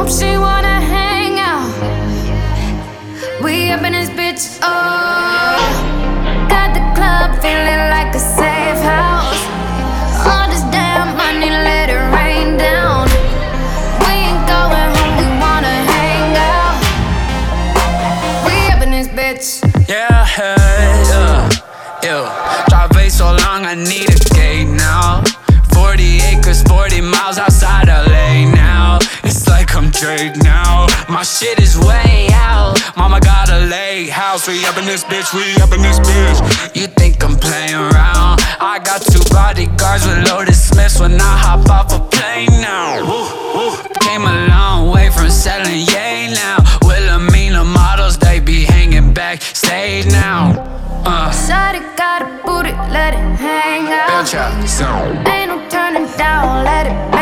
she wanna hang out. We up in this bitch, oh. Got the club feeling like a safe house. All this damn money, let it rain down. We ain't going home, we wanna hang out. We up in this bitch. Yeah, drive way so long, I need a gate now. 40 acres, 40 miles outside LA now. It's like I'm Drake now. My shit is way out. Mama got a lake house. We up in this bitch, we up in this bitch. You think I'm playing around? I got 2 bodyguards with loaded Smiths when I hop off a plane now. Came a long way from selling yay now. Wilhelmina models, they be hanging back, stay now. Shawty got a booty, let it hang out. Ain't no turning down, let it